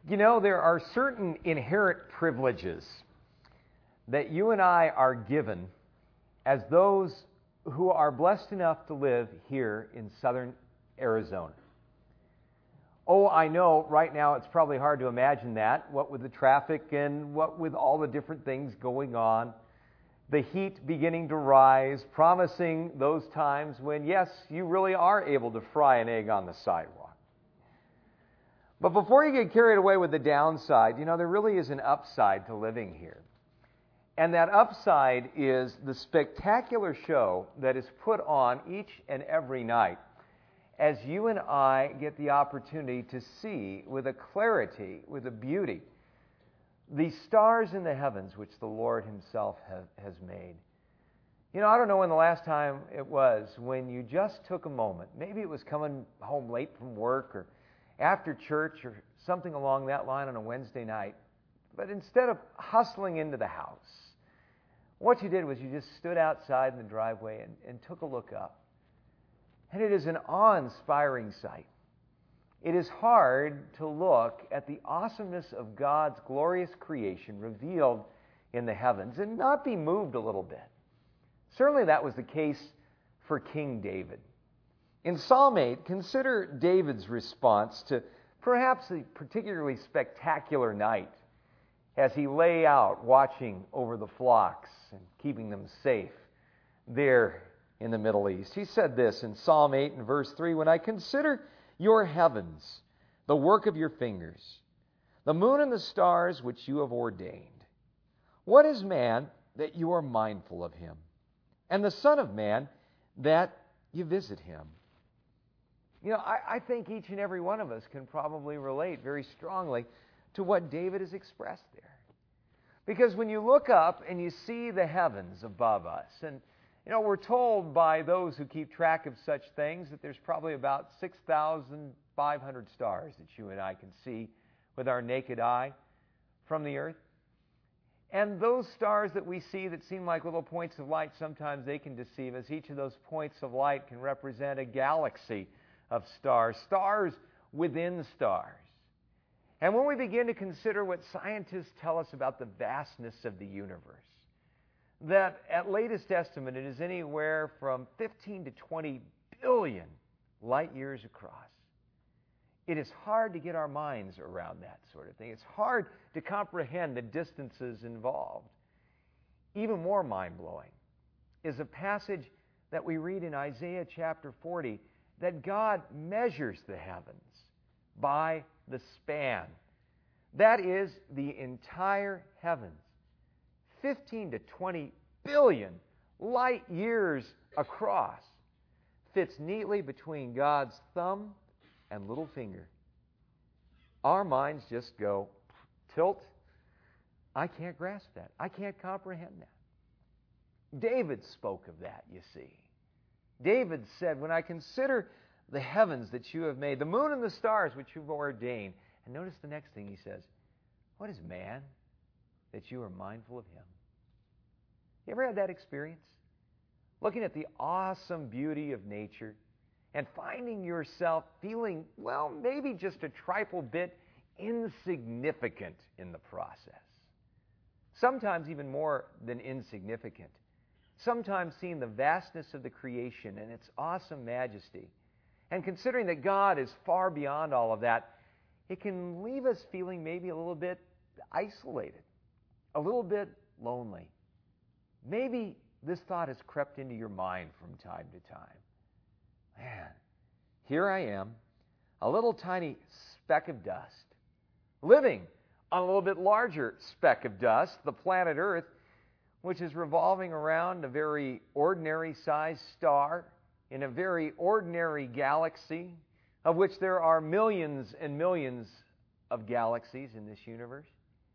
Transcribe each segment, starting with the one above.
You know, there are certain inherent privileges that you and I are given as those who are blessed enough to live here in southern Arizona. Oh, I know right now it's probably hard to imagine that, what with the traffic and what with all the different things going on. The heat beginning to rise, promising those times when, yes, you really are able to fry an egg on the sidewalk. But before you get carried away with the downside, you know, there really is an upside to living here. And that upside is the spectacular show that is put on each and every night as you and I get the opportunity to see with a clarity, with a beauty, the stars in the heavens which the Lord Himself has made. You know, I don't know when the last time it was when you just took a moment. Maybe it was coming home late from work or after church or something along that line on a Wednesday night. But instead of hustling into the house, what you did was you just stood outside in the driveway and took a look up. And it is an awe-inspiring sight. It is hard to look at the awesomeness of God's glorious creation revealed in the heavens and not be moved a little bit. Certainly that was the case for King David. In Psalm 8, consider David's response to perhaps a particularly spectacular night as he lay out watching over the flocks and keeping them safe there in the Middle East. He said this in Psalm 8 and verse 3, "When I consider your heavens, the work of your fingers, the moon and the stars which you have ordained, what is man that you are mindful of him, and the Son of Man that you visit him?" You know, I think each and every one of us can probably relate very strongly to what David has expressed there. Because when you look up and you see the heavens above us, and you know, we're told by those who keep track of such things that there's probably about 6,500 stars that you and I can see with our naked eye from the earth. And those stars that we see that seem like little points of light, sometimes they can deceive us. Each of those points of light can represent a galaxy of stars, stars within stars. And when we begin to consider what scientists tell us about the vastness of the universe, that at latest estimate it is anywhere from 15 to 20 billion light years across. It is hard to get our minds around that sort of thing. It's hard to comprehend the distances involved. Even more mind-blowing is a passage that we read in Isaiah chapter 40 that God measures the heavens by the span. That is the entire heavens. 15 to 20 billion light years across fits neatly between God's thumb and little finger. Our minds just go tilt. I can't grasp that. I can't comprehend that. David spoke of that, you see. David said, "When I consider the heavens that you have made, the moon and the stars which you've ordained." And notice the next thing he says, "What is man that you are mindful of him?" You ever had that experience? Looking at the awesome beauty of nature and finding yourself feeling, well, maybe just a trifle bit insignificant in the process. Sometimes even more than insignificant. Sometimes seeing the vastness of the creation and its awesome majesty. And considering that God is far beyond all of that, it can leave us feeling maybe a little bit isolated, a little bit lonely. Maybe this thought has crept into your mind from time to time. Man, here I am, a little tiny speck of dust, living on a little bit larger speck of dust, the planet Earth, which is revolving around a very ordinary sized star in a very ordinary galaxy, of which there are millions and millions of galaxies in this universe.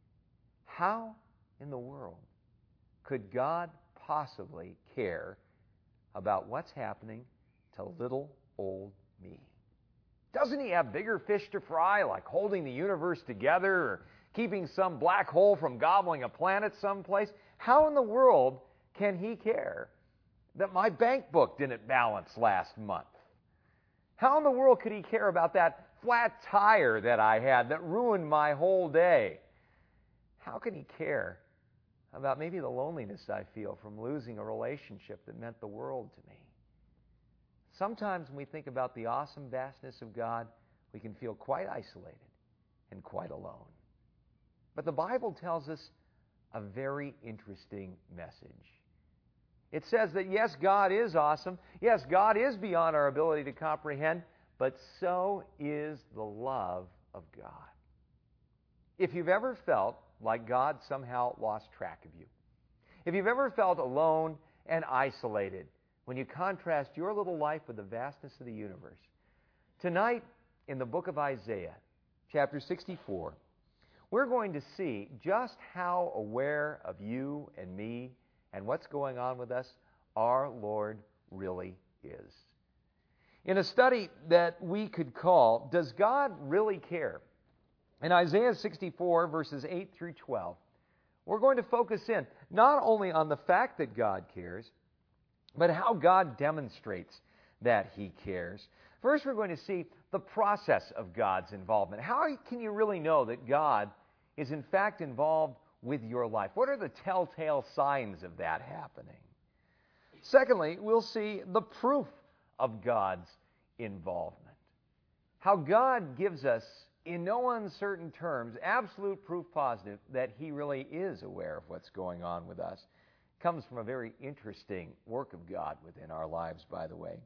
How in the world could God possibly care about what's happening to little old me? Doesn't He have bigger fish to fry, like holding the universe together or keeping some black hole from gobbling a planet someplace? How in the world can He care that my bank book didn't balance last month? How in the world could He care about that flat tire that I had that ruined my whole day. How can He care about maybe the loneliness I feel from losing a relationship that meant the world to me? Sometimes when we think about the awesome vastness of God, we can feel quite isolated and quite alone. But the Bible tells us a very interesting message. It says that yes, God is awesome. Yes, God is beyond our ability to comprehend, but so is the love of God. If you've ever felt like God somehow lost track of you, if you've ever felt alone and isolated when you contrast your little life with the vastness of the universe, tonight in the book of Isaiah, chapter 64, we're going to see just how aware of you and me and what's going on with us our Lord really is. In a study that we could call, Does God Really Care? In Isaiah 64, verses 8 through 12, we're going to focus in not only on the fact that God cares, but how God demonstrates that He cares. First, we're going to see the process of God's involvement. How can you really know that God is in fact involved with your life? What are the telltale signs of that happening? Secondly, we'll see the proof of God's involvement. How God gives us, in no uncertain terms, absolute proof positive that He really is aware of what's going on with us. Comes from a very interesting work of God within our lives, by the way.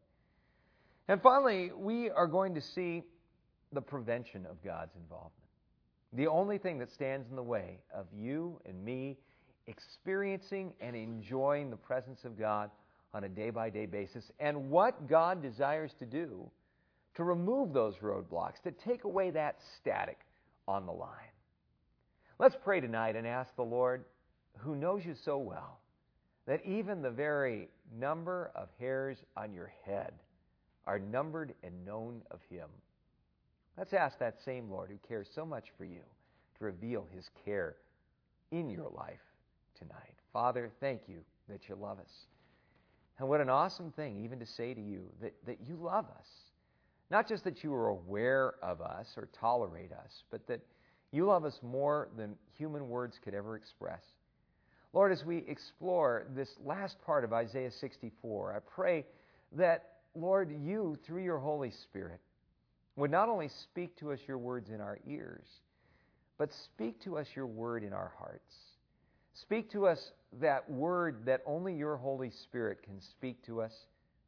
And finally, we are going to see the prevention of God's involvement. The only thing that stands in the way of you and me experiencing and enjoying the presence of God on a day-by-day basis, and what God desires to do to remove those roadblocks, to take away that static on the line. Let's pray tonight and ask the Lord, who knows you so well, that even the very number of hairs on your head are numbered and known of Him. Let's ask that same Lord who cares so much for you to reveal His care in your life tonight. Father, thank you that you love us. And what an awesome thing even to say to you that you love us. Not just that you are aware of us or tolerate us, but that you love us more than human words could ever express. Lord, as we explore this last part of Isaiah 64, I pray that, Lord, you, through your Holy Spirit, would not only speak to us your words in our ears, but speak to us your word in our hearts. Speak to us that word that only your Holy Spirit can speak to us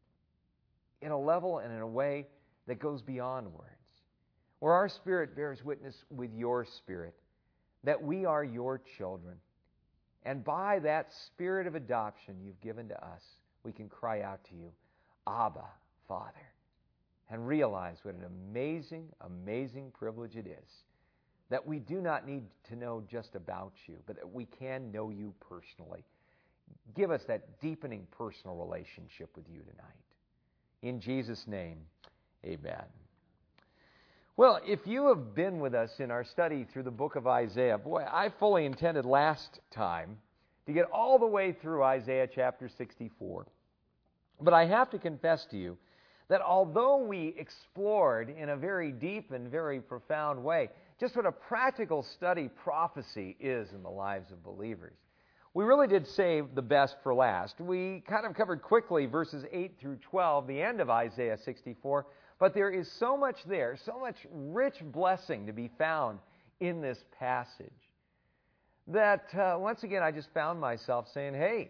in a level and in a way that goes beyond words, where our spirit bears witness with your spirit that we are your children. And by that spirit of adoption you've given to us, we can cry out to you, Abba, Father, and realize what an amazing, amazing privilege it is that we do not need to know just about you, but that we can know you personally. Give us that deepening personal relationship with you tonight. In Jesus' name, amen. Well, if you have been with us in our study through the book of Isaiah, boy, I fully intended last time to get all the way through Isaiah chapter 64. But I have to confess to you that although we explored in a very deep and very profound way just what a practical study prophecy is in the lives of believers, we really did save the best for last. We kind of covered quickly verses 8 through 12, the end of Isaiah 64, but there is so much there, so much rich blessing to be found in this passage that once again I just found myself saying, hey,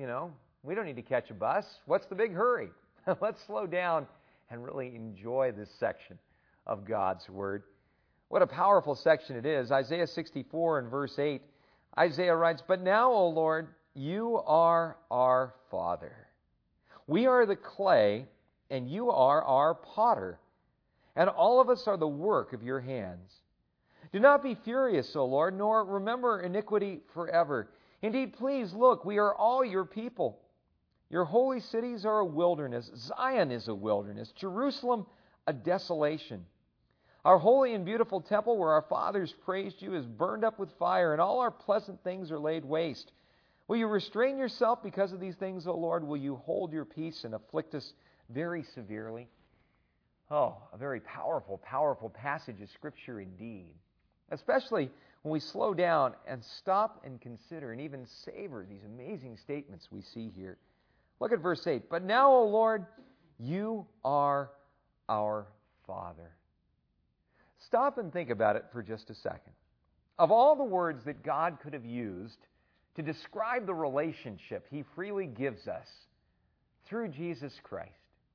we don't need to catch a bus. What's the big hurry? Let's slow down and really enjoy this section of God's Word. What a powerful section it is. Isaiah 64 and verse 8, Isaiah writes, "But now, O Lord, you are our Father. We are the clay, and you are our potter, and all of us are the work of your hands. Do not be furious, O Lord, nor remember iniquity forever. Indeed, please look, we are all your people. Your holy cities are a wilderness. Zion is a wilderness. Jerusalem, a desolation. Our holy and beautiful temple where our fathers praised you is burned up with fire, and all our pleasant things are laid waste. Will you restrain yourself because of these things, O Lord? Will you hold your peace and afflict us very severely?" Oh, a very powerful, powerful passage of Scripture indeed. Especially when we slow down and stop and consider and even savor these amazing statements we see here. Look at verse 8. But now, O Lord, you are our Father. Stop and think about it for just a second. Of all the words that God could have used to describe the relationship He freely gives us through Jesus Christ,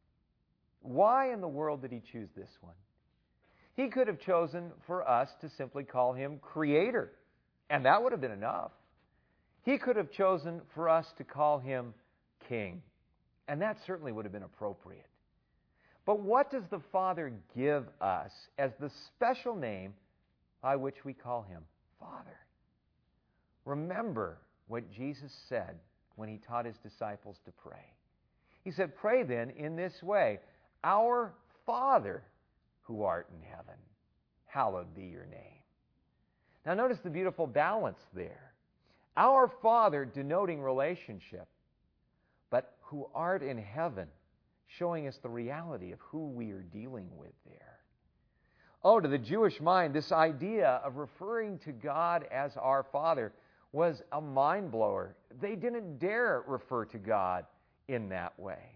why in the world did He choose this one? He could have chosen for us to simply call Him Creator, and that would have been enough. He could have chosen for us to call Him King, and that certainly would have been appropriate. But what does the Father give us as the special name by which we call Him Father? Remember what Jesus said when He taught His disciples to pray. He said, "Pray then in this way, Our Father who art in heaven, hallowed be your name." Now notice the beautiful balance there. Our Father denoting relationship, but who art in heaven, showing us the reality of who we are dealing with there. Oh, to the Jewish mind, this idea of referring to God as our Father was a mind blower. They didn't dare refer to God in that way.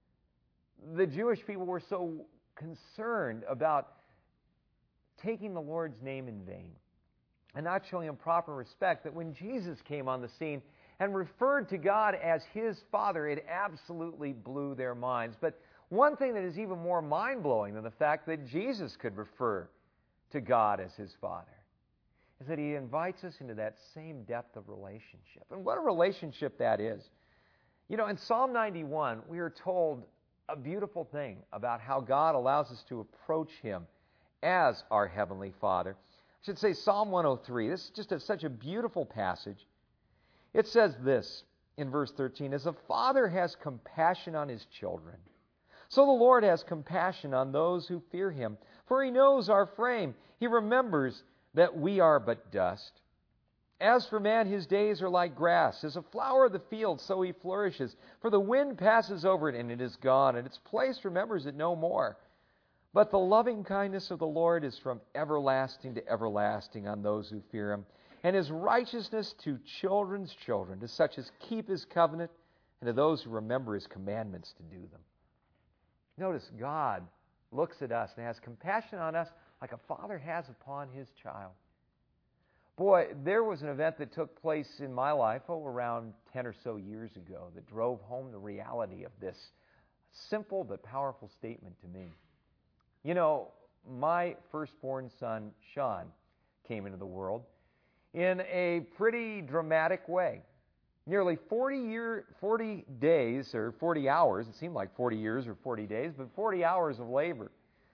The Jewish people were so concerned about taking the Lord's name in vain and not showing Him proper respect that when Jesus came on the scene and referred to God as His Father, it absolutely blew their minds. But one thing that is even more mind-blowing than the fact that Jesus could refer to God as His Father is that He invites us into that same depth of relationship. And what a relationship that is. You know, in Psalm 91, we are told a beautiful thing about how God allows us to approach Him as our Heavenly Father. I should say Psalm 103. This is just such a beautiful passage. It says this in verse 13, "As a father has compassion on his children, so the Lord has compassion on those who fear Him. For He knows our frame. He remembers that we are but dust. As for man, his days are like grass. As a flower of the field, so he flourishes. For the wind passes over it, and it is gone, and its place remembers it no more. But the loving kindness of the Lord is from everlasting to everlasting on those who fear Him, and His righteousness to children's children, to such as keep His covenant, and to those who remember His commandments to do them." Notice God looks at us and has compassion on us like a father has upon his child. Boy, there was an event that took place in my life, around 10 or so years ago, that drove home the reality of this simple but powerful statement to me. You know, my firstborn son, Sean, came into the world in a pretty dramatic way. Nearly 40 days, or 40 hours, it seemed like 40 years or 40 days, but 40 hours of labor.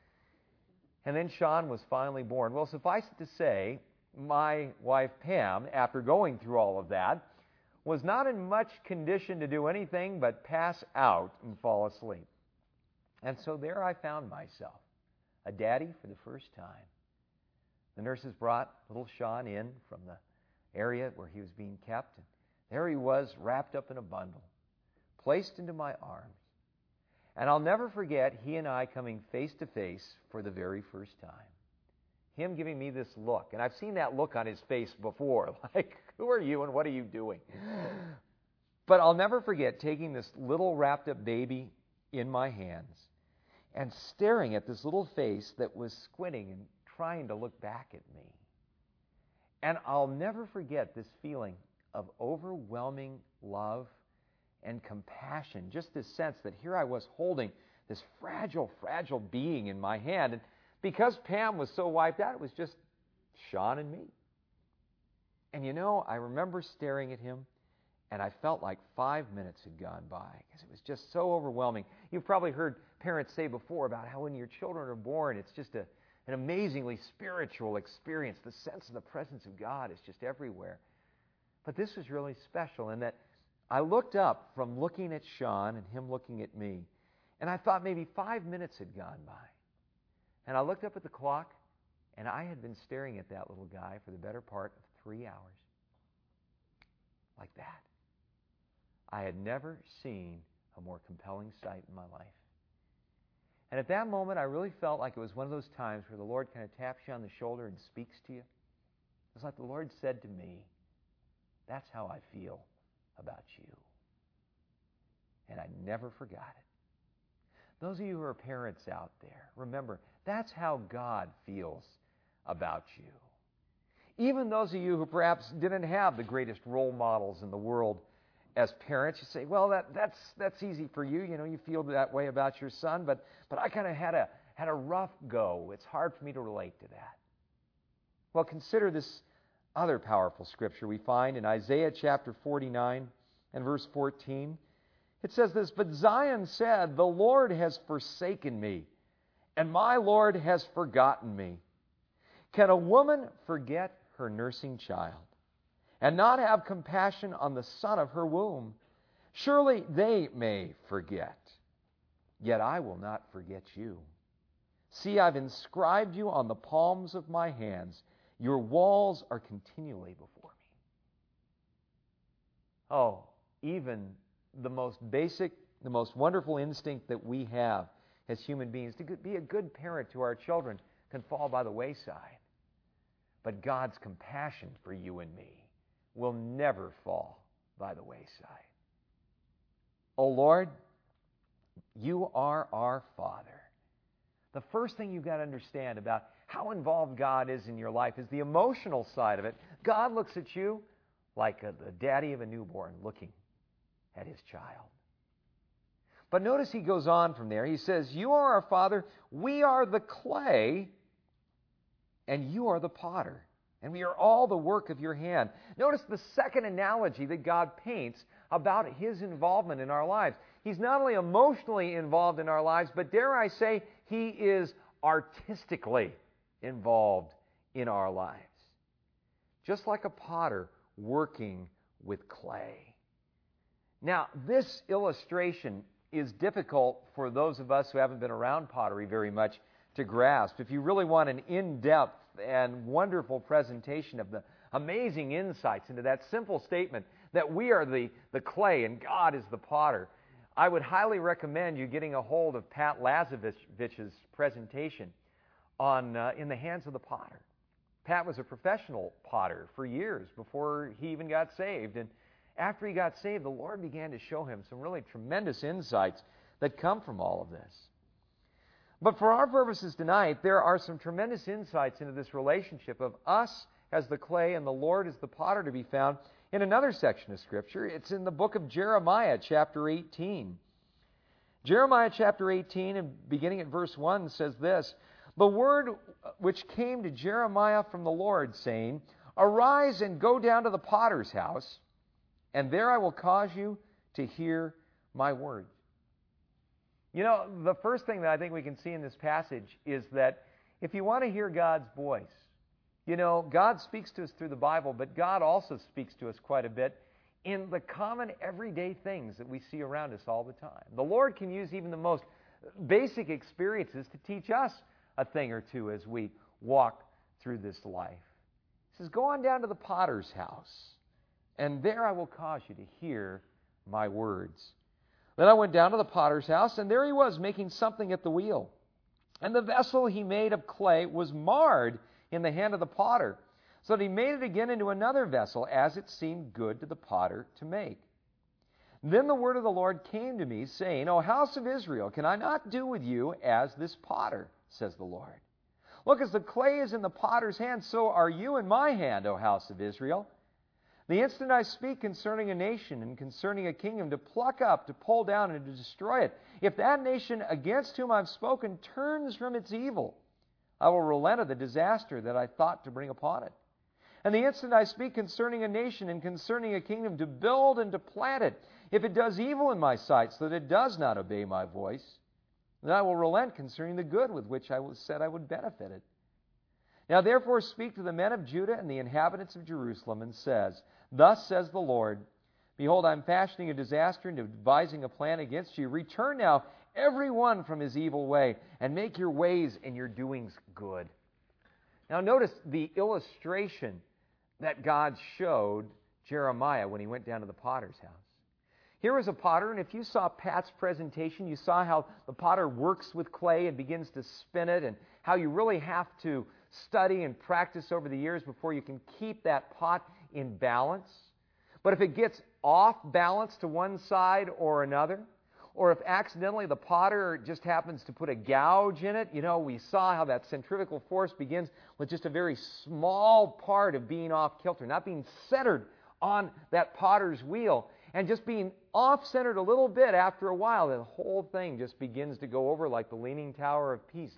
And then Sean was finally born. Well, suffice it to say, my wife Pam, after going through all of that, was not in much condition to do anything but pass out and fall asleep. And so there I found myself, a daddy for the first time. The nurses brought little Sean in from the area where he was being kept, and there he was, wrapped up in a bundle, placed into my arms. And I'll never forget he and I coming face to face for the very first time. Him giving me this look. And I've seen that look on his face before, like, who are you and what are you doing? But I'll never forget taking this little wrapped up baby in my hands and staring at this little face that was squinting and trying to look back at me. And I'll never forget this feeling of overwhelming love and compassion, just this sense that here I was holding this fragile, fragile being in my hand. And because Pam was so wiped out, it was just Sean and me. And you know, I remember staring at him, and I felt like 5 minutes had gone by because it was just so overwhelming. You've probably heard parents say before about how when your children are born, it's just an amazingly spiritual experience. The sense of the presence of God is just everywhere. But this was really special in that I looked up from looking at Sean and him looking at me, and I thought maybe 5 minutes had gone by. And I looked up at the clock, and I had been staring at that little guy for the better part of 3 hours. Like that. I had never seen a more compelling sight in my life. And at that moment, I really felt like it was one of those times where the Lord kind of taps you on the shoulder and speaks to you. It was like the Lord said to me, that's how I feel about you. And I never forgot it. Those of you who are parents out there, remember, that's how God feels about you. Even those of you who perhaps didn't have the greatest role models in the world as parents, you say, well, that's easy for you. You know, you feel that way about your son, but I kind of had a rough go. It's hard for me to relate to that. Well, consider this other powerful scripture we find in Isaiah chapter 49 and verse 14. It says this, but Zion said, the Lord has forsaken me, and my Lord has forgotten me. Can a woman forget her nursing child, and not have compassion on the son of her womb? Surely they may forget, yet I will not forget you. See, I've inscribed you on the palms of my hands. Your walls are continually before me. Oh, even the most basic, the most wonderful instinct that we have as human beings to be a good parent to our children can fall by the wayside. But God's compassion for you and me will never fall by the wayside. Oh Lord, you are our Father. The first thing you've got to understand about how involved God is in your life is the emotional side of it. God looks at you like the daddy of a newborn looking at his child. But notice he goes on from there. He says, you are our Father, we are the clay, and you are the potter, and we are all the work of your hand. Notice the second analogy that God paints about his involvement in our lives. He's not only emotionally involved in our lives, but dare I say, he is artistically involved in our lives. Just like a potter working with clay. Now, this illustration is difficult for those of us who haven't been around pottery very much to grasp. If you really want an in-depth and wonderful presentation of the amazing insights into that simple statement that we are the clay and God is the potter, I would highly recommend you getting a hold of Pat Lazovich's presentation on In the Hands of the Potter. Pat was a professional potter for years before he even got saved, and after he got saved, the Lord began to show him some really tremendous insights that come from all of this. But for our purposes tonight, there are some tremendous insights into this relationship of us as the clay and the Lord as the potter to be found in another section of Scripture. It's in the book of Jeremiah, chapter 18. Jeremiah chapter 18, and beginning at verse 1, says this, the word which came to Jeremiah from the Lord, saying, arise and go down to the potter's house, and there I will cause you to hear my words. You know, the first thing that I think we can see in this passage is that if you want to hear God's voice, you know, God speaks to us through the Bible, but God also speaks to us quite a bit in the common everyday things that we see around us all the time. The Lord can use even the most basic experiences to teach us a thing or two as we walk through this life. He says, go on down to the potter's house, and there I will cause you to hear my words. Then I went down to the potter's house, and there he was making something at the wheel. And the vessel he made of clay was marred in the hand of the potter, so that he made it again into another vessel, as it seemed good to the potter to make. Then the word of the Lord came to me, saying, O house of Israel, can I not do with you as this potter, says the Lord? Look, as the clay is in the potter's hand, so are you in my hand, O house of Israel. The instant I speak concerning a nation and concerning a kingdom, to pluck up, to pull down, and to destroy it, if that nation against whom I've spoken turns from its evil, I will relent of the disaster that I thought to bring upon it. And the instant I speak concerning a nation and concerning a kingdom, to build and to plant it, if it does evil in my sight, so that it does not obey my voice, then I will relent concerning the good with which I said I would benefit it. Now therefore speak to the men of Judah and the inhabitants of Jerusalem, and says, Thus says the Lord, Behold, I am fashioning a disaster and devising a plan against you. Return now, every one from his evil way, and make your ways and your doings good. Now notice the illustration that God showed Jeremiah when he went down to the potter's house. Here is a potter, and if you saw Pat's presentation, you saw how the potter works with clay and begins to spin it, and how you really have to study and practice over the years before you can keep that pot in balance. But if it gets off balance to one side or another, or if accidentally the potter just happens to put a gouge in it, we saw how that centrifugal force begins with just a very small part of being off kilter, not being centered on that potter's wheel, and just being off-centered a little bit after a while, the whole thing just begins to go over like the Leaning Tower of Pisa.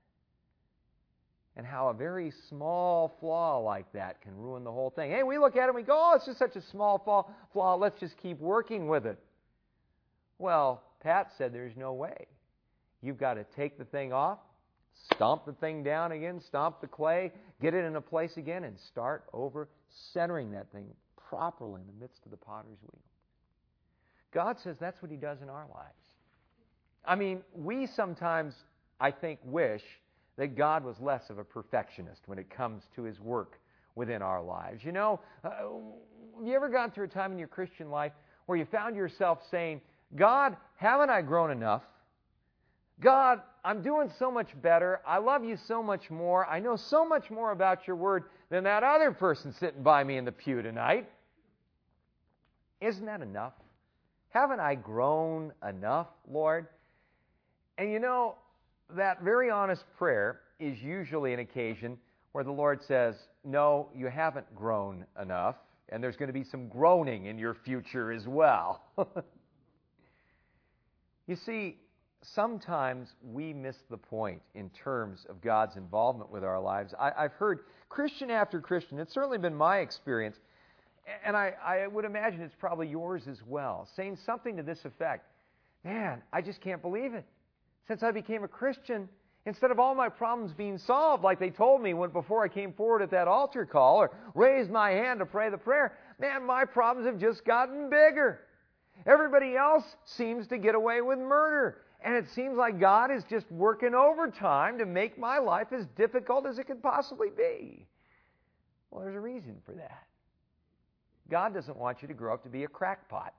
And how a very small flaw like that can ruin the whole thing. Hey, we look at it and we go, oh, it's just such a small flaw, let's just keep working with it. Well, Pat said there's no way. You've got to take the thing off, stomp the thing down again, stomp the clay, get it in a place again, and start over centering that thing properly in the midst of the potter's wheel. God says that's what He does in our lives. I mean, we sometimes, I think, wish that God was less of a perfectionist when it comes to His work within our lives. Have you ever gone through a time in your Christian life where you found yourself saying, God, haven't I grown enough? God, I'm doing so much better. I love You so much more. I know so much more about Your Word than that other person sitting by me in the pew tonight. Isn't that enough? Haven't I grown enough, Lord? And that very honest prayer is usually an occasion where the Lord says, no, you haven't grown enough, and there's going to be some groaning in your future as well. You see, sometimes we miss the point in terms of God's involvement with our lives. I've heard Christian after Christian, it's certainly been my experience, and I would imagine it's probably yours as well, saying something to this effect. Man, I just can't believe it. Since I became a Christian, instead of all my problems being solved like they told me before I came forward at that altar call or raised my hand to pray the prayer, man, my problems have just gotten bigger. Everybody else seems to get away with murder. And it seems like God is just working overtime to make my life as difficult as it could possibly be. Well, there's a reason for that. God doesn't want you to grow up to be a crackpot.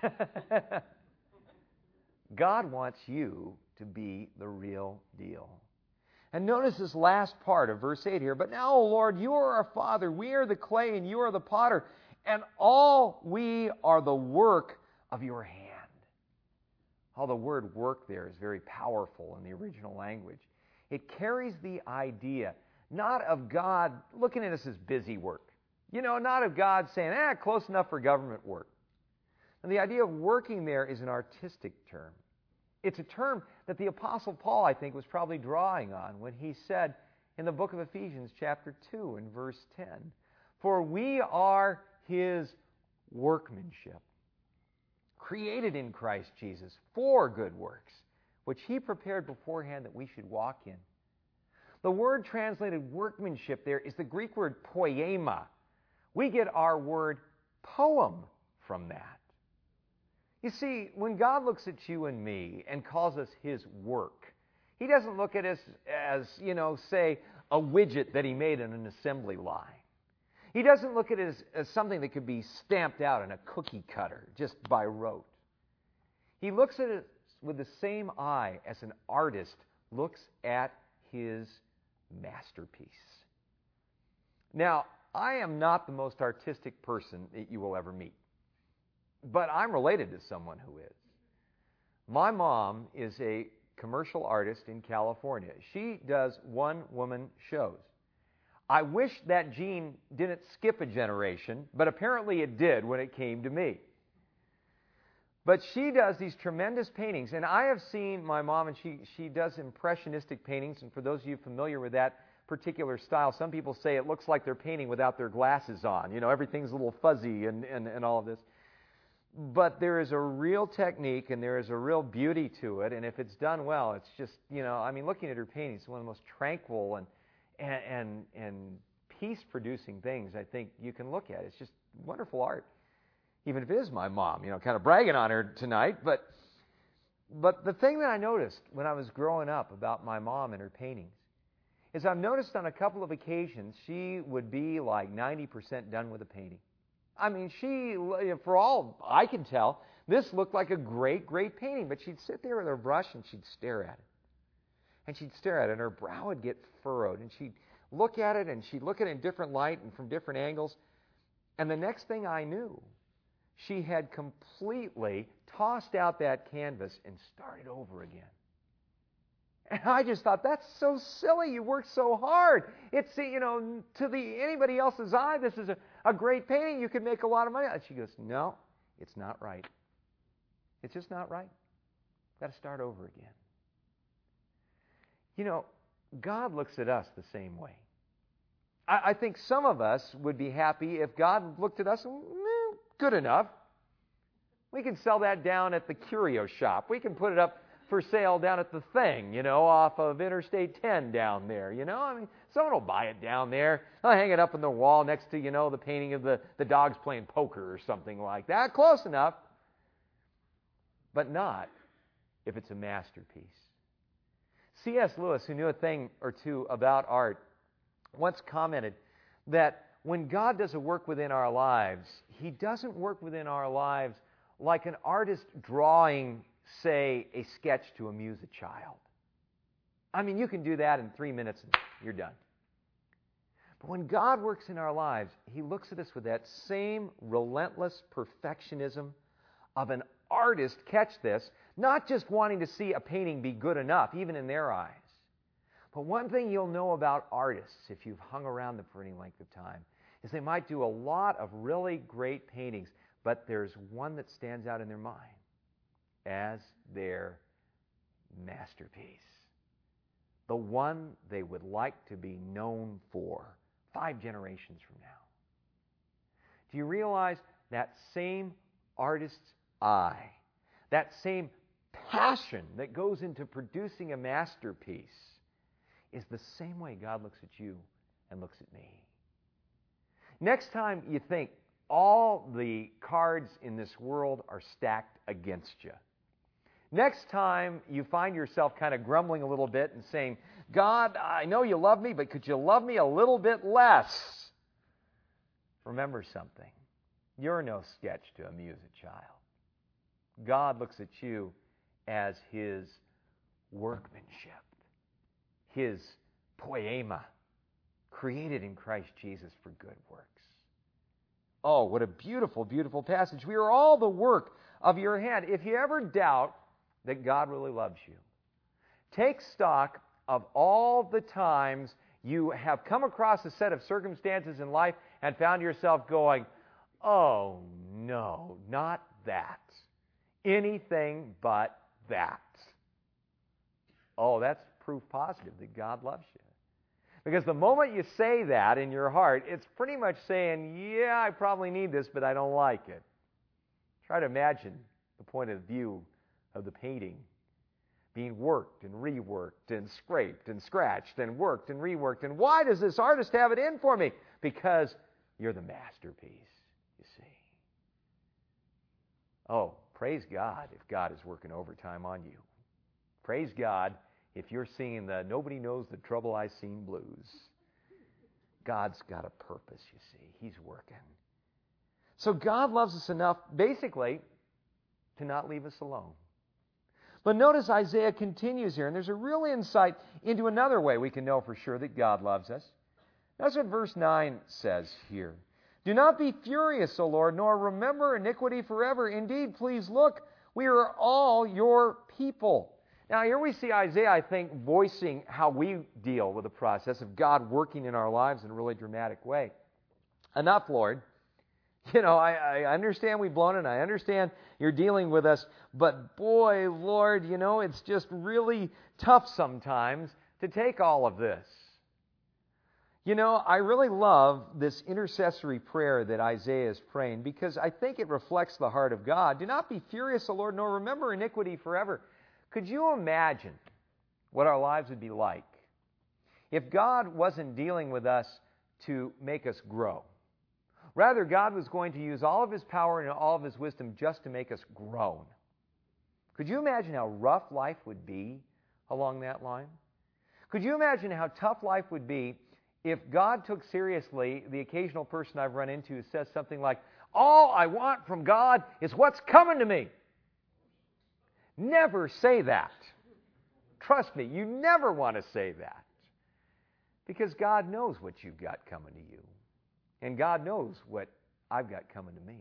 God wants you to be the real deal. And notice this last part of verse 8 here. But now, O Lord, You are our Father. We are the clay and You are the potter. And all we are the work of Your hand. All the word work there is very powerful in the original language. It carries the idea not of God looking at us as busy work. Not of God saying, close enough for government work. And the idea of working there is an artistic term. It's a term that the Apostle Paul, I think, was probably drawing on when he said in the book of Ephesians chapter 2 and verse 10, for we are His workmanship, created in Christ Jesus for good works, which He prepared beforehand that we should walk in. The word translated workmanship there is the Greek word poema. We get our word poem from that. You see, when God looks at you and me and calls us His work, He doesn't look at us as, say, a widget that He made in an assembly line. He doesn't look at it as something that could be stamped out in a cookie cutter just by rote. He looks at it with the same eye as an artist looks at his masterpiece. Now, I am not the most artistic person that you will ever meet, but I'm related to someone who is. My mom is a commercial artist in California. She does one-woman shows. I wish that gene didn't skip a generation, but apparently it did when it came to me. But she does these tremendous paintings, and I have seen my mom, and she does impressionistic paintings, and for those of you familiar with that particular style, some people say it looks like they're painting without their glasses on. Everything's a little fuzzy and all of this. But there is a real technique and there is a real beauty to it, and if it's done well, it's just, looking at her paintings, it's one of the most tranquil and peace-producing things I think you can look at. It's just wonderful art. Even if it is my mom, kind of bragging on her tonight. But the thing that I noticed when I was growing up about my mom and her paintings is I've noticed on a couple of occasions she would be like 90% done with a painting. I mean, she, for all I can tell, this looked like a great, great painting. But she'd sit there with her brush and she'd stare at it. And she'd stare at it, and her brow would get furrowed. And she'd look at it, and she'd look at it in different light and from different angles. And the next thing I knew, she had completely tossed out that canvas and started over again. And I just thought, that's so silly. You worked so hard. It's, to anybody else's eye, this is a great painting. You could make a lot of money. And she goes, no, it's not right. It's just not right. Got to start over again. God looks at us the same way. I think some of us would be happy if God looked at us and, good enough. We can sell that down at the curio shop. We can put it up for sale down at the Thing, off of Interstate 10 down there, I mean, someone will buy it down there. They'll hang it up on the wall next to, the painting of the dogs playing poker or something like that. Close enough. But not if it's a masterpiece. C.S. Lewis, who knew a thing or two about art, once commented that when God does a work within our lives, He doesn't work within our lives like an artist drawing, say, a sketch to amuse a child. I mean, you can do that in 3 minutes and you're done. But when God works in our lives, He looks at us with that same relentless perfectionism of an artist, catch this, not just wanting to see a painting be good enough, even in their eyes. But one thing you'll know about artists, if you've hung around them for any length of time, is they might do a lot of really great paintings, but there's one that stands out in their mind as their masterpiece. The one they would like to be known for 5 generations from now. Do you realize that same artist's eye, that same passion that goes into producing a masterpiece is the same way God looks at you and looks at me? Next time you think all the cards in this world are stacked against you, next time you find yourself kind of grumbling a little bit and saying, God, I know you love me, but could you love me a little bit less? Remember something. You're no sketch to amuse a child. God looks at you as His workmanship, His poema, created in Christ Jesus for good works. Oh, what a beautiful, beautiful passage. We are all the work of your hand. If you ever doubt that God really loves you, take stock of all the times you have come across a set of circumstances in life and found yourself going, oh no, not that. Anything but that. Oh, that's proof positive that God loves you. Because the moment you say that in your heart, it's pretty much saying, yeah, I probably need this, but I don't like it. Try to imagine the point of view of the painting being worked and reworked and scraped and scratched and worked and reworked. And why does this artist have it in for me? Because you're the masterpiece, you see. Oh, praise God if God is working overtime on you. Praise God if you're singing the nobody knows the trouble I seen blues. God's got a purpose, you see. He's working. So God loves us enough, basically, to not leave us alone. But notice Isaiah continues here, and there's a real insight into another way we can know for sure that God loves us. That's what verse 9 says here. Do not be furious, O Lord, nor remember iniquity forever. Indeed, please look, we are all your people. Now, here we see Isaiah, I think, voicing how we deal with the process of God working in our lives in a really dramatic way. Enough, Lord. I understand we've blown it, and I understand you're dealing with us, but boy, Lord, it's just really tough sometimes to take all of this. I really love this intercessory prayer that Isaiah is praying because I think it reflects the heart of God. Do not be furious, O Lord, nor remember iniquity forever. Could you imagine what our lives would be like if God wasn't dealing with us to make us grow? Rather, God was going to use all of His power and all of His wisdom just to make us grown. Could you imagine how rough life would be along that line? Could you imagine how tough life would be if God took seriously the occasional person I've run into who says something like, all I want from God is what's coming to me. Never say that. Trust me, you never want to say that. Because God knows what you've got coming to you. And God knows what I've got coming to me.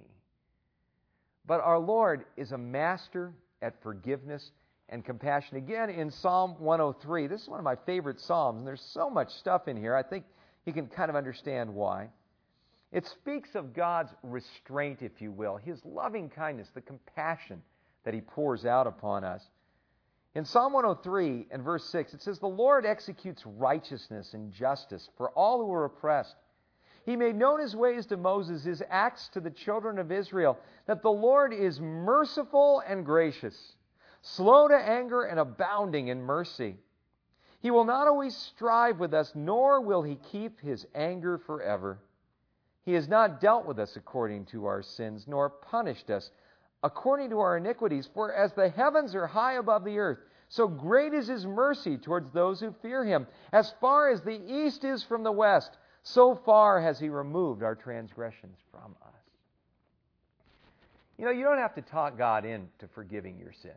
But our Lord is a master at forgiveness and compassion. Again, in Psalm 103, this is one of my favorite Psalms, and there's so much stuff in here, I think you can kind of understand why. It speaks of God's restraint, if you will, His loving kindness, the compassion that He pours out upon us. In Psalm 103 and verse 6, it says, the Lord executes righteousness and justice for all who are oppressed. He made known His ways to Moses, His acts to the children of Israel, that the Lord is merciful and gracious, slow to anger and abounding in mercy. He will not always strive with us, nor will He keep His anger forever. He has not dealt with us according to our sins, nor punished us according to our iniquities. For as the heavens are high above the earth, so great is His mercy towards those who fear Him. As far as the east is from the west, so far has He removed our transgressions from us. You know, you don't have to talk God into forgiving your sins.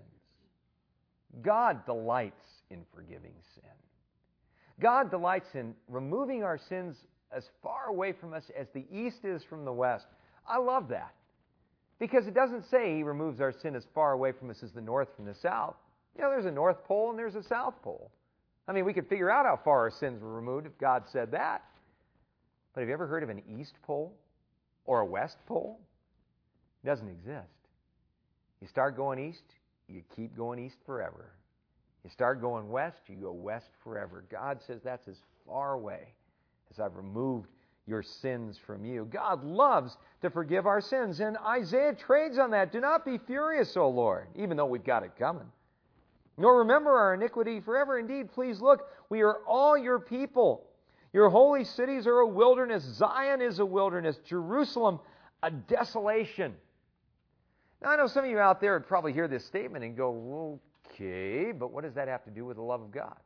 God delights in forgiving sin. God delights in removing our sins as far away from us as the east is from the west. I love that. Because it doesn't say He removes our sin as far away from us as the north from the south. You know, there's a North Pole and there's a South Pole. I mean, we could figure out how far our sins were removed if God said that. But have you ever heard of an East Pole or a West Pole? It doesn't exist. You start going east, you keep going east forever. You start going west, you go west forever. God says that's as far away as I've removed your sins from you. God loves to forgive our sins, and Isaiah trades on that. Do not be furious, O Lord, even though we've got it coming. Nor remember our iniquity forever. Indeed, please look, we are all your people. Your holy cities are a wilderness. Zion is a wilderness. Jerusalem, a desolation. Now, I know some of you out there would probably hear this statement and go, okay, but what does that have to do with the love of God?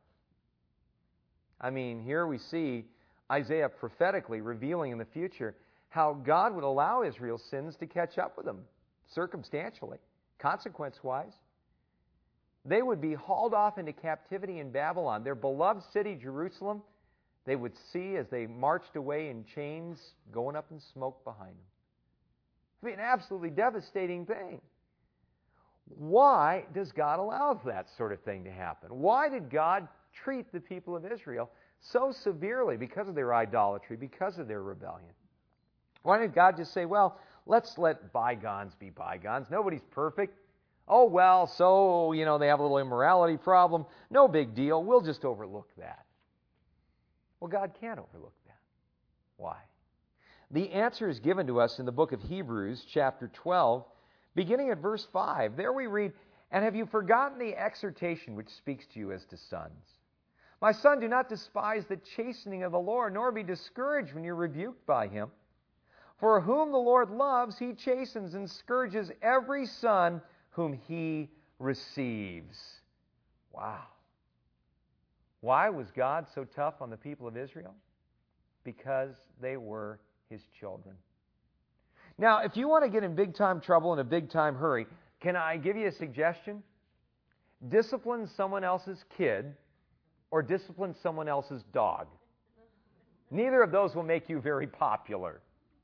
I mean, here we see Isaiah prophetically revealing in the future how God would allow Israel's sins to catch up with them, circumstantially, consequence-wise. They would be hauled off into captivity in Babylon. Their beloved city, Jerusalem, they would see as they marched away in chains going up in smoke behind them. It would be an absolutely devastating thing. Why does God allow that sort of thing to happen? Why did God treat the people of Israel so severely because of their idolatry, because of their rebellion? Why didn't God just say, well, let's let bygones be bygones. Nobody's perfect. Oh, well, so, they have a little immorality problem. No big deal. We'll just overlook that. Well, God can't overlook that. Why? The answer is given to us in the book of Hebrews, chapter 12, beginning at verse 5. There we read, and have you forgotten the exhortation which speaks to you as to sons? My son, do not despise the chastening of the Lord, nor be discouraged when you're rebuked by Him. For whom the Lord loves, He chastens and scourges every son whom He receives. Wow. Why was God so tough on the people of Israel? Because they were His children. Now, if you want to get in big-time trouble in a big-time hurry, can I give you a suggestion? Discipline someone else's kid or discipline someone else's dog. Neither of those will make you very popular.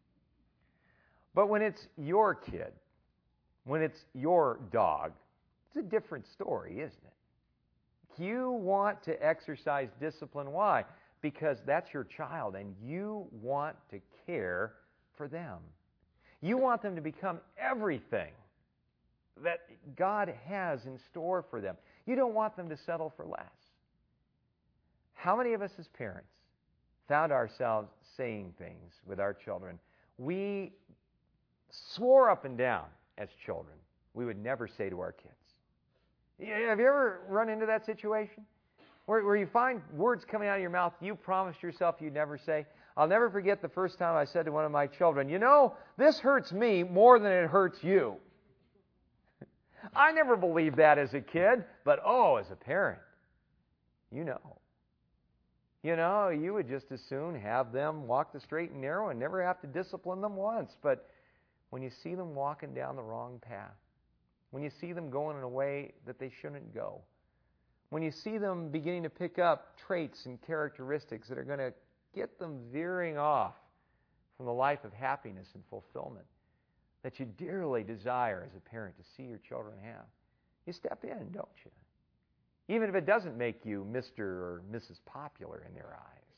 But when it's your kid, when it's your dog, it's a different story, isn't it? You want to exercise discipline. Why? Because that's your child and you want to care for them. You want them to become everything that God has in store for them. You don't want them to settle for less. How many of us as parents found ourselves saying things with our children we swore up and down as children we would never say to our kids? Have you ever run into that situation? Where you find words coming out of your mouth you promised yourself you'd never say? I'll never forget the first time I said to one of my children, this hurts me more than it hurts you. I never believed that as a kid, but as a parent, you know. You would just as soon have them walk the straight and narrow and never have to discipline them once. But when you see them walking down the wrong path, when you see them going in a way that they shouldn't go, when you see them beginning to pick up traits and characteristics that are going to get them veering off from the life of happiness and fulfillment that you dearly desire as a parent to see your children have, you step in, don't you? Even if it doesn't make you Mr. or Mrs. Popular in their eyes.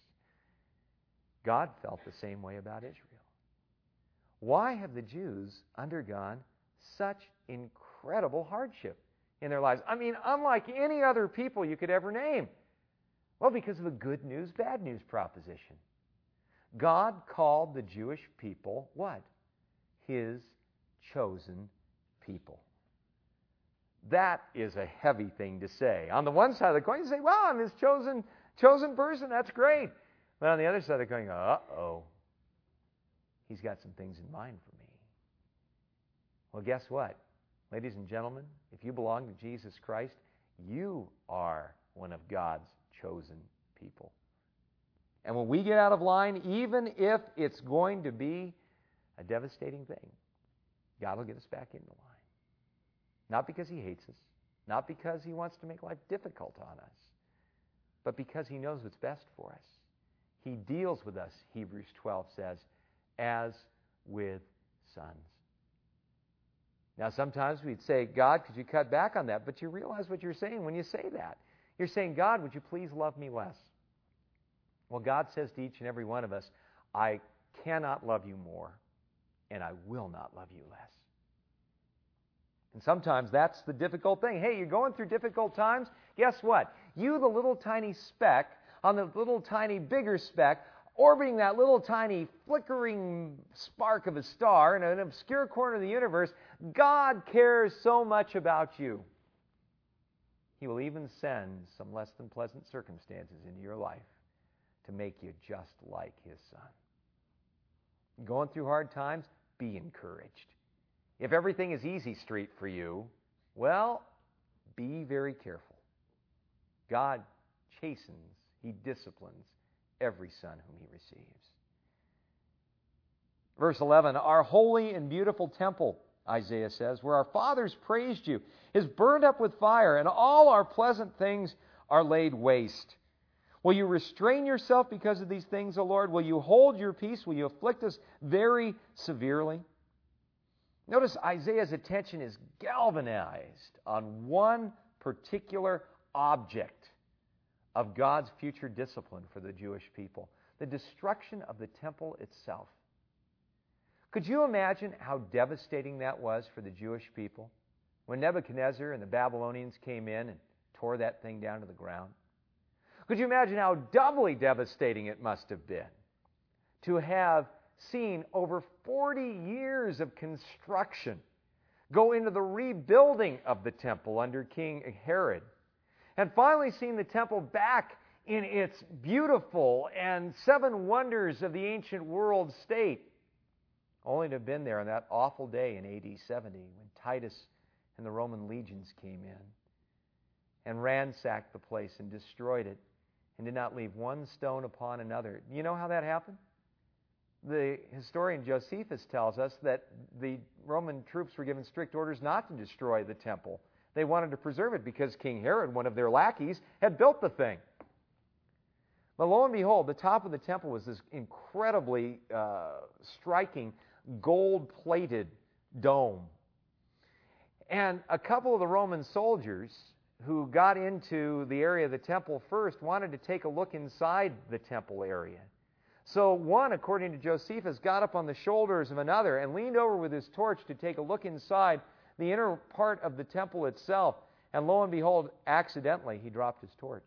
God felt the same way about Israel. Why have the Jews undergone such incredible hardship in their lives? I mean, unlike any other people you could ever name. Well, because of a good news, bad news proposition. God called the Jewish people what? His chosen people. That is a heavy thing to say. On the one side of the coin, you say, well, I'm his chosen person. That's great. But on the other side of the coin, uh-oh. He's got some things in mind for me. Well, guess what? Ladies and gentlemen, if you belong to Jesus Christ, you are one of God's chosen people. And when we get out of line, even if it's going to be a devastating thing, God will get us back into line. Not because He hates us, not because He wants to make life difficult on us, but because He knows what's best for us. He deals with us, Hebrews 12 says, as with sons. Now, sometimes we'd say, God, could you cut back on that? But you realize what you're saying when you say that. You're saying, God, would you please love me less? Well, God says to each and every one of us, I cannot love you more, and I will not love you less. And sometimes that's the difficult thing. Hey, you're going through difficult times. Guess what? You, the little tiny speck on the little tiny bigger speck, orbiting that little tiny flickering spark of a star in an obscure corner of the universe, God cares so much about you. He will even send some less than pleasant circumstances into your life to make you just like His Son. Going through hard times, be encouraged. If everything is easy street for you, well, be very careful. God chastens, He disciplines every son whom He receives. Verse 11, our holy and beautiful temple, Isaiah says, where our fathers praised you, is burned up with fire, and all our pleasant things are laid waste. Will you restrain yourself because of these things, O Lord? Will you hold your peace? Will you afflict us very severely? Notice Isaiah's attention is galvanized on one particular object of God's future discipline for the Jewish people, the destruction of the temple itself. Could you imagine how devastating that was for the Jewish people when Nebuchadnezzar and the Babylonians came in and tore that thing down to the ground? Could you imagine how doubly devastating it must have been to have seen over 40 years of construction go into the rebuilding of the temple under King Herod, and finally seen the temple back in its beautiful and seven wonders of the ancient world state, only to have been there on that awful day in AD 70 when Titus and the Roman legions came in and ransacked the place and destroyed it and did not leave one stone upon another. You know how that happened? The historian Josephus tells us that the Roman troops were given strict orders not to destroy the temple. They wanted to preserve it because King Herod, one of their lackeys, had built the thing. But lo and behold, the top of the temple was this incredibly striking gold-plated dome. And a couple of the Roman soldiers who got into the area of the temple first wanted to take a look inside the temple area. So one, according to Josephus, got up on the shoulders of another and leaned over with his torch to take a look inside the inner part of the temple itself. And lo and behold, accidentally, he dropped his torch.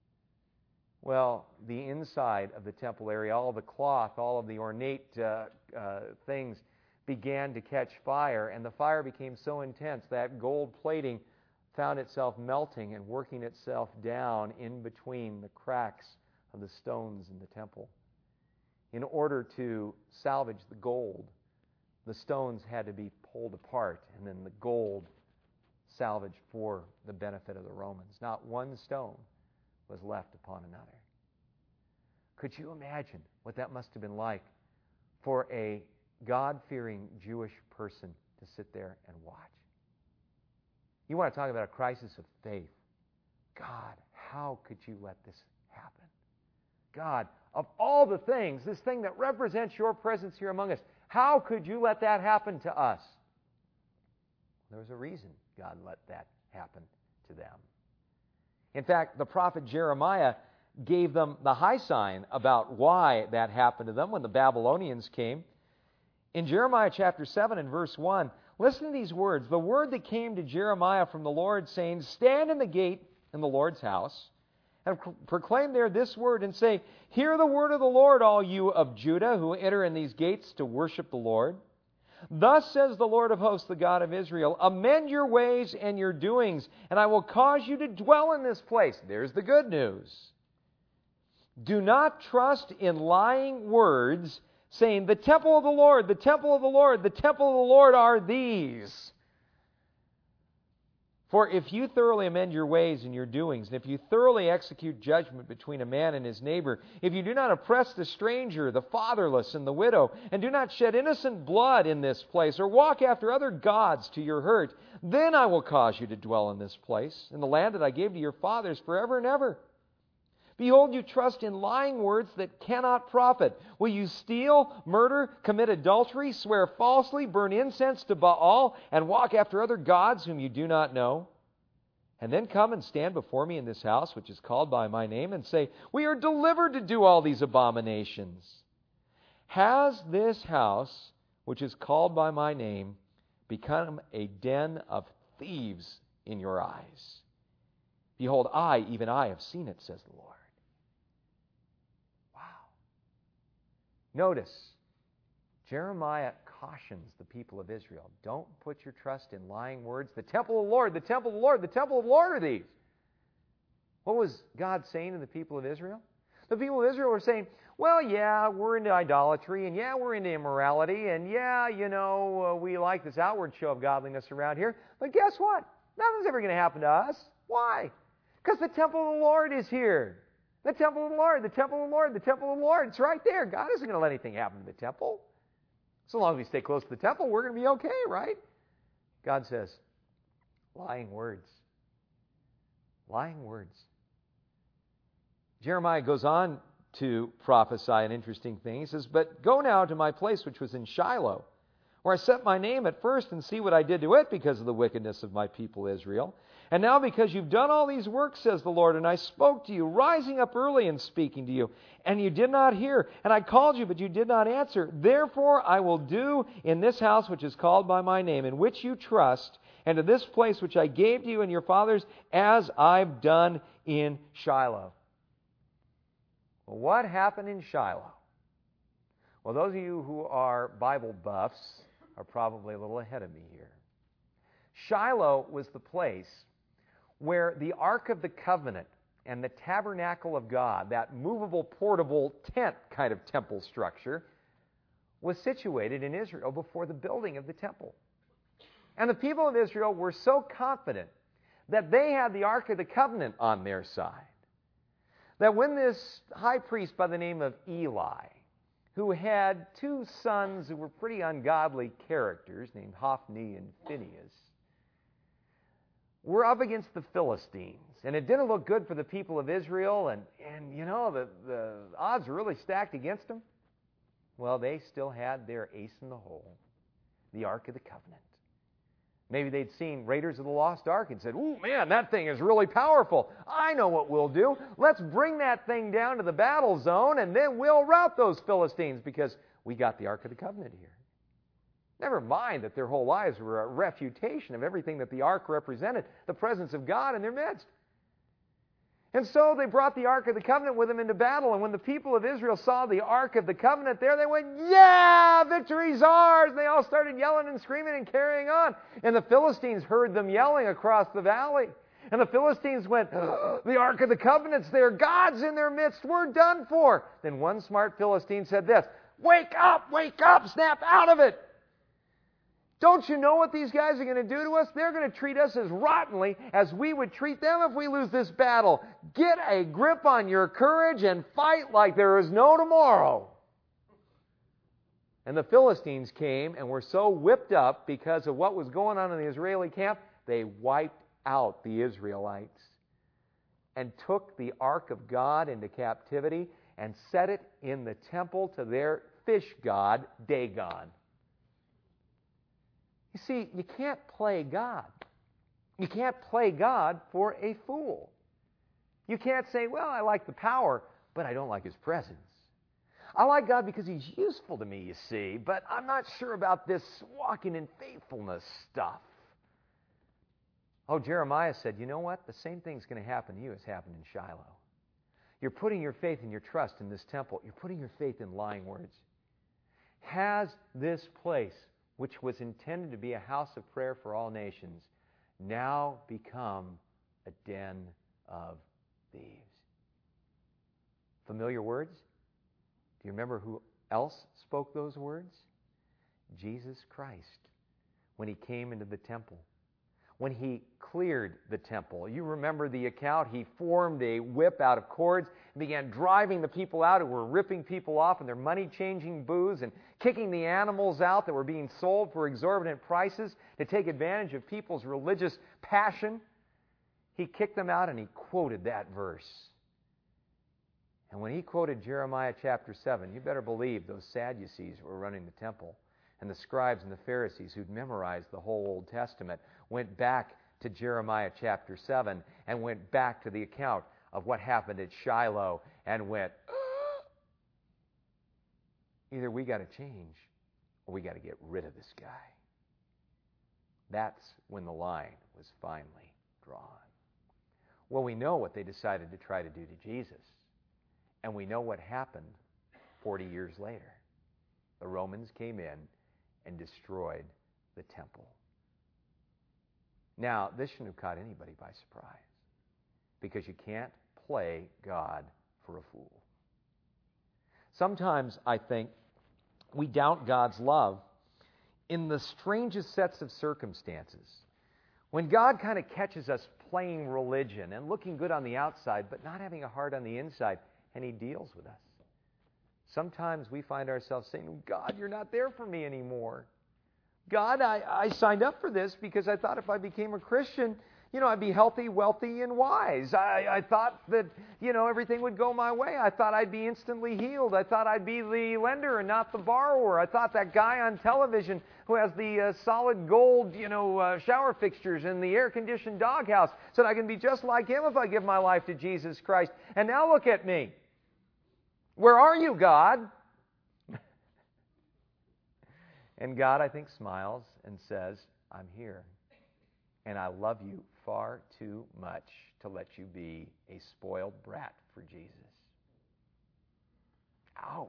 Well, the inside of the temple area, all of the cloth, all of the ornate things began to catch fire, and the fire became so intense that gold plating found itself melting and working itself down in between the cracks of the stones in the temple. In order to salvage the gold, the stones had to be pulled apart, and then the gold salvaged for the benefit of the Romans. Not one stone was left upon another. Could you imagine what that must have been like for a God-fearing Jewish person to sit there and watch? You want to talk about a crisis of faith. God, how could you let this happen? God, of all the things, this thing that represents your presence here among us, how could you let that happen to us? There was a reason God let that happen to them. In fact, the prophet Jeremiah gave them the high sign about why that happened to them when the Babylonians came. In Jeremiah chapter 7 and verse 1, listen to these words. The word that came to Jeremiah from the Lord, saying, stand in the gate in the Lord's house, and proclaim there this word, and say, hear the word of the Lord, all you of Judah who enter in these gates to worship the Lord. Thus says the Lord of hosts, the God of Israel, amend your ways and your doings, and I will cause you to dwell in this place. There's the good news. Do not trust in lying words, saying, the temple of the Lord, the temple of the Lord, the temple of the Lord are these. For if you thoroughly amend your ways and your doings, and if you thoroughly execute judgment between a man and his neighbor, if you do not oppress the stranger, the fatherless, and the widow, and do not shed innocent blood in this place, or walk after other gods to your hurt, then I will cause you to dwell in this place, in the land that I gave to your fathers forever and ever. Behold, you trust in lying words that cannot profit. Will you steal, murder, commit adultery, swear falsely, burn incense to Baal, and walk after other gods whom you do not know? And then come and stand before me in this house, which is called by my name, and say, we are delivered to do all these abominations. Has this house, which is called by my name, become a den of thieves in your eyes? Behold, I, even I, have seen it, says the Lord. Notice, Jeremiah cautions the people of Israel, don't put your trust in lying words. The temple of the Lord, the temple of the Lord, the temple of the Lord are these. What was God saying to the people of Israel? The people of Israel were saying, well, yeah, we're into idolatry, and yeah, we're into immorality, and yeah, we like this outward show of godliness around here, but guess what? Nothing's ever going to happen to us. Why? Because the temple of the Lord is here. The temple of the Lord, the temple of the Lord, the temple of the Lord. It's right there. God isn't going to let anything happen to the temple. So long as we stay close to the temple, we're going to be okay, right? God says, lying words. Lying words. Jeremiah goes on to prophesy an interesting thing. He says, but go now to my place which was in Shiloh, where I set my name at first, and see what I did to it because of the wickedness of my people Israel. And now because you've done all these works, says the Lord, and I spoke to you, rising up early and speaking to you, and you did not hear. And I called you, but you did not answer. Therefore I will do in this house which is called by my name, in which you trust, and to this place which I gave to you and your fathers, as I've done in Shiloh. Well, what happened in Shiloh? Well, those of you who are Bible buffs are probably a little ahead of me here. Shiloh was the place where the Ark of the Covenant and the Tabernacle of God, that movable, portable tent kind of temple structure, was situated in Israel before the building of the temple. And the people of Israel were so confident that they had the Ark of the Covenant on their side, that when this high priest by the name of Eli, who had two sons who were pretty ungodly characters, named Hophni and Phinehas, were up against the Philistines. And it didn't look good for the people of Israel, and the odds were really stacked against them. Well, they still had their ace in the hole, the Ark of the Covenant. Maybe they'd seen Raiders of the Lost Ark and said, ooh, man, that thing is really powerful. I know what we'll do. Let's bring that thing down to the battle zone, and then we'll rout those Philistines because we got the Ark of the Covenant here. Never mind that their whole lives were a refutation of everything that the Ark represented, the presence of God in their midst. And so they brought the Ark of the Covenant with them into battle, and when the people of Israel saw the Ark of the Covenant there, they went, yeah, victory's ours! And they all started yelling and screaming and carrying on. And the Philistines heard them yelling across the valley. And the Philistines went, the Ark of the Covenant's there, God's in their midst, we're done for. Then one smart Philistine said this, wake up, snap out of it! Don't you know what these guys are going to do to us? They're going to treat us as rottenly as we would treat them if we lose this battle. Get a grip on your courage and fight like there is no tomorrow. And the Philistines came and were so whipped up because of what was going on in the Israeli camp, they wiped out the Israelites and took the ark of God into captivity and set it in the temple to their fish god, Dagon. You see, you can't play God. You can't play God for a fool. You can't say, well, I like the power, but I don't like His presence. I like God because He's useful to me, you see, but I'm not sure about this walking in faithfulness stuff. Oh, Jeremiah said, you know what? The same thing's going to happen to you as happened in Shiloh. You're putting your faith and your trust in this temple. You're putting your faith in lying words. Has this place, which was intended to be a house of prayer for all nations, now become a den of thieves? Familiar words? Do you remember who else spoke those words? Jesus Christ, when He came into the temple. When He cleared the temple. You remember the account. He formed a whip out of cords and began driving the people out who were ripping people off in their money-changing booths and kicking the animals out that were being sold for exorbitant prices to take advantage of people's religious passion. He kicked them out and He quoted that verse. And when He quoted Jeremiah chapter 7, you better believe those Sadducees who were running the temple and the scribes and the Pharisees who'd memorized the whole Old Testament went back to Jeremiah chapter 7 and went back to the account of what happened at Shiloh and went, either we got to change or we got to get rid of this guy. That's when the line was finally drawn. Well, we know what they decided to try to do to Jesus. And we know what happened 40 years later. The Romans came in and destroyed the temple. Now, this shouldn't have caught anybody by surprise, because you can't play God for a fool. Sometimes, I think, we doubt God's love in the strangest sets of circumstances. When God kind of catches us playing religion and looking good on the outside, but not having a heart on the inside, and He deals with us. Sometimes we find ourselves saying, God, You're not there for me anymore. God, I signed up for this because I thought if I became a Christian, I'd be healthy, wealthy, and wise. I thought that, everything would go my way. I thought I'd be instantly healed. I thought I'd be the lender and not the borrower. I thought that guy on television who has the solid gold, shower fixtures and the air-conditioned doghouse said I can be just like him if I give my life to Jesus Christ. And now look at me. Where are you, God? And God, I think, smiles and says, I'm here. And I love you far too much to let you be a spoiled brat for Jesus. Ouch.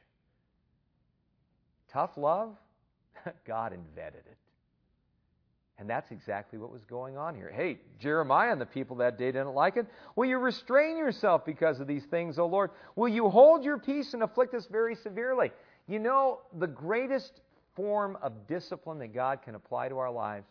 Tough love? God invented it. And that's exactly what was going on here. Hey, Jeremiah and the people that day didn't like it. Will you restrain yourself because of these things, O Lord? Will you hold your peace and afflict us very severely? You know, the greatest form of discipline that God can apply to our lives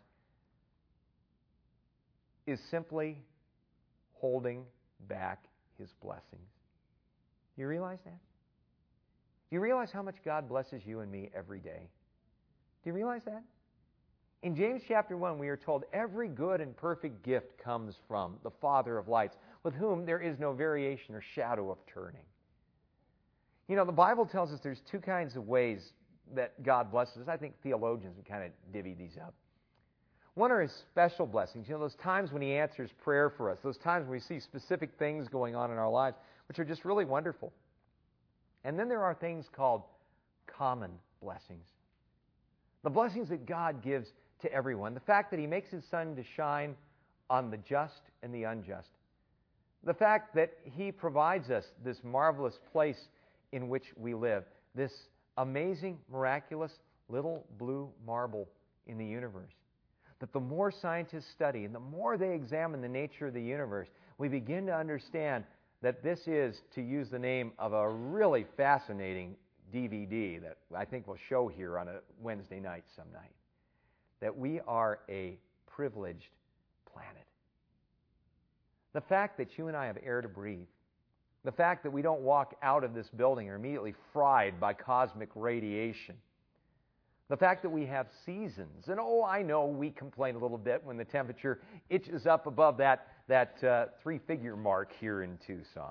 is simply holding back His blessings. You realize that? Do you realize how much God blesses you and me every day? Do you realize that? In James chapter 1, we are told every good and perfect gift comes from the Father of lights, with whom there is no variation or shadow of turning. You know, the Bible tells us there's two kinds of ways that God blesses us. I think theologians would kind of divvy these up. One are His special blessings. You know, those times when He answers prayer for us, those times when we see specific things going on in our lives, which are just really wonderful. And then there are things called common blessings. The blessings that God gives to everyone. The fact that He makes His sun to shine on the just and the unjust. The fact that He provides us this marvelous place in which we live. This amazing, miraculous little blue marble in the universe. That the more scientists study and the more they examine the nature of the universe, we begin to understand that this is, to use the name of a really fascinating DVD that I think we'll show here on a Wednesday night some night. that we are a privileged planet. The fact that you and I have air to breathe, the fact that we don't walk out of this building or immediately fried by cosmic radiation, the fact that we have seasons, and I know we complain a little bit when the temperature itches up above that three-figure mark here in Tucson.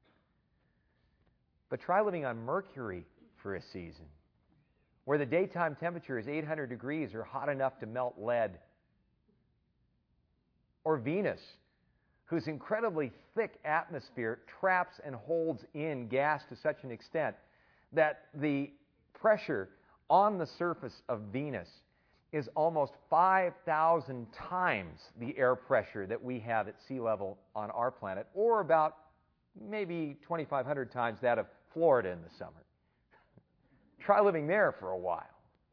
But try living on Mercury for a season, where the daytime temperature is 800 degrees or hot enough to melt lead. Or Venus, whose incredibly thick atmosphere traps and holds in gas to such an extent that the pressure on the surface of Venus is almost 5,000 times the air pressure that we have at sea level on our planet, or about maybe 2,500 times that of Florida in the summer. Try living there for a while.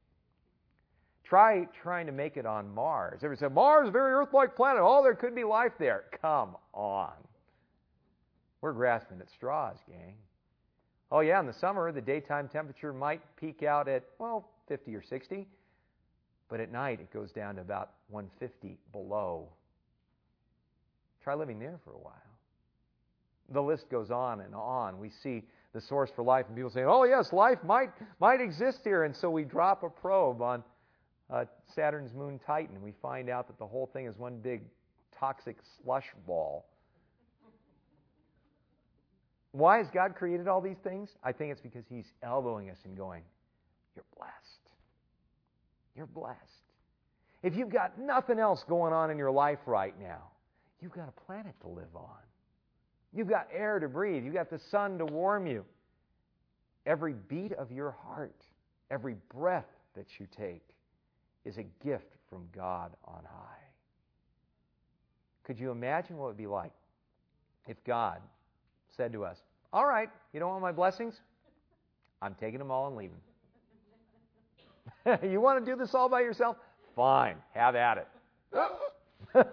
Try trying to make it on Mars. Everybody said, Mars is a very Earth-like planet. Oh, there could be life there. Come on. We're grasping at straws, gang. Oh, yeah, in the summer, the daytime temperature might peak out at, 50 or 60. But at night, it goes down to about 150 below. Try living there for a while. The list goes on and on. We see the source for life, and people say, oh, yes, life might exist here. And so we drop a probe on Saturn's moon Titan, and we find out that the whole thing is one big toxic slush ball. Why has God created all these things? I think it's because He's elbowing us and going, you're blessed. You're blessed. If you've got nothing else going on in your life right now, you've got a planet to live on. You've got air to breathe. You've got the sun to warm you. Every beat of your heart, every breath that you take is a gift from God on high. Could you imagine what it would be like if God said to us, all right, you don't want my blessings? I'm taking them all and leaving. You want to do this all by yourself? Fine, have at it.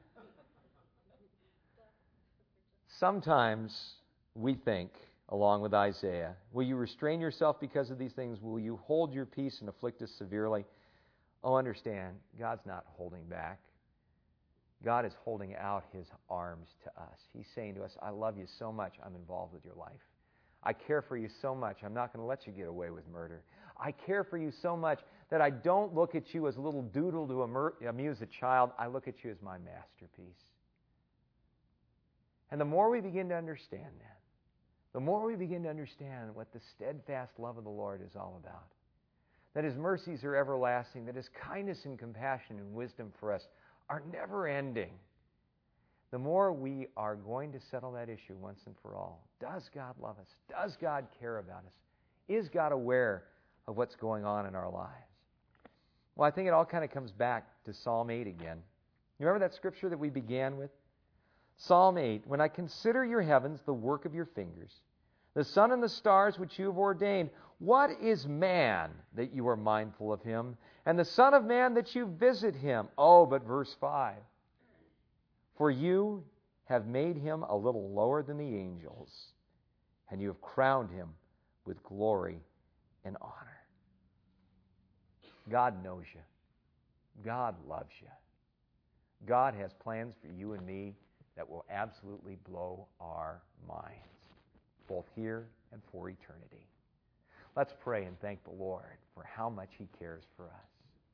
Sometimes we think, along with Isaiah, will you restrain yourself because of these things? Will you hold your peace and afflict us severely? Oh, understand, God's not holding back. God is holding out His arms to us. He's saying to us, I love you so much, I'm involved with your life. I care for you so much, I'm not going to let you get away with murder. I care for you so much that I don't look at you as a little doodle to amuse a child. I look at you as my masterpiece. And the more we begin to understand that, the more we begin to understand what the steadfast love of the Lord is all about, that His mercies are everlasting, that His kindness and compassion and wisdom for us are never ending, the more we are going to settle that issue once and for all. Does God love us? Does God care about us? Is God aware of what's going on in our lives? Well, I think it all kind of comes back to Psalm 8 again. You remember that scripture that we began with? Psalm 8, when I consider your heavens, the work of your fingers, the sun and the stars which you have ordained, what is man that you are mindful of him, and the Son of Man that you visit him? Oh, but verse 5, for you have made him a little lower than the angels, and you have crowned him with glory and honor. God knows you. God loves you. God has plans for you and me that will absolutely blow our minds, both here and for eternity. Let's pray and thank the Lord for how much He cares for us.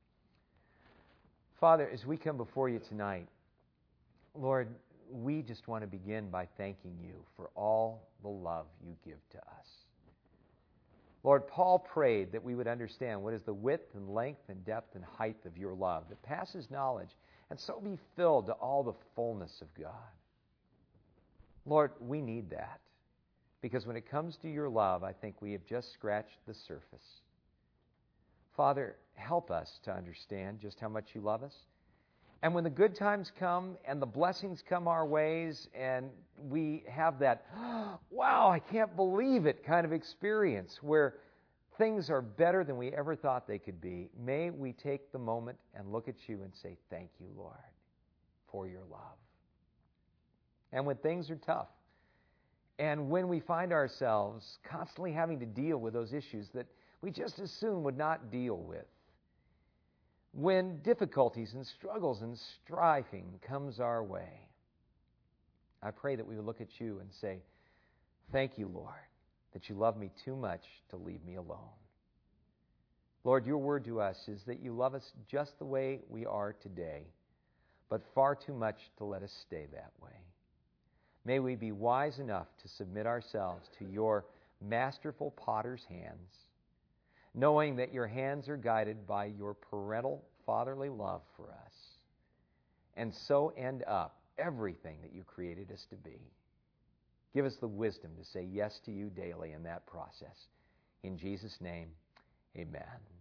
Father, as we come before you tonight, Lord, we just want to begin by thanking you for all the love you give to us. Lord, Paul prayed that we would understand what is the width and length and depth and height of your love that passes knowledge, and so be filled to all the fullness of God. Lord, we need that, because when it comes to your love, I think we have just scratched the surface. Father, help us to understand just how much you love us. And when the good times come and the blessings come our ways and we have that, wow, I can't believe it kind of experience where things are better than we ever thought they could be, may we take the moment and look at you and say, thank you, Lord, for your love. And when things are tough, and when we find ourselves constantly having to deal with those issues that we just as soon would not deal with, when difficulties and struggles and striving comes our way, I pray that we would look at you and say, thank you, Lord, that you love me too much to leave me alone. Lord, your word to us is that you love us just the way we are today, but far too much to let us stay that way. May we be wise enough to submit ourselves to your masterful potter's hands, knowing that your hands are guided by your parental fatherly love for us, and so end up everything that you created us to be. Give us the wisdom to say yes to you daily in that process. In Jesus' name, amen.